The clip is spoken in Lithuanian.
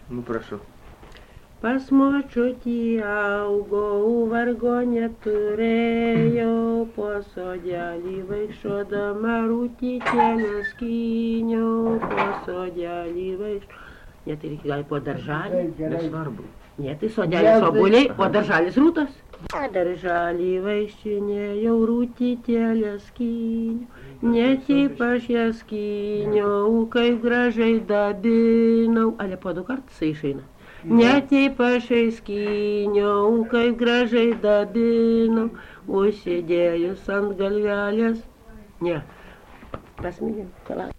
Nu, prašau. Pas močiutį augau, vargo neturėjau, po sodelį vaikščiodama rūtytėlę skyniau, po sodelį vaikščiodama. Ne, tai reikia gal po darželį. Nesvarbu. Ne, tai sodelis obuoliai, o darželis rūtas. Darželį vaikščinėjau, rūtytėlę skyniau, net jei aš ją skyniau, kaip gražiai dabinau. Ale po 2 kartus išeina. Net jei pašai skyniau, kaip gražiai dabinau, užsidėjus ant galvelės. Ne, pasmygim, palauk.